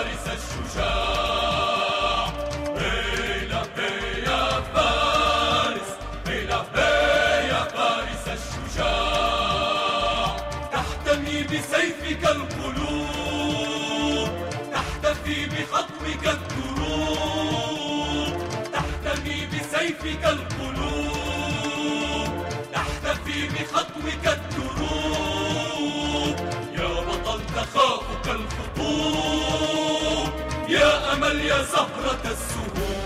فارس الشجاع. هيلا هيا فارس، هيلا هيا فارس الشجاع. تحتمي بسيفك القلوب، تحتفي بخطوك الدروب. تحتمي بسيفك القلوب، تحتفي بخطوك الدروب. يا بطل تخافك الخطوب، يا أمل يا زهرة السهول.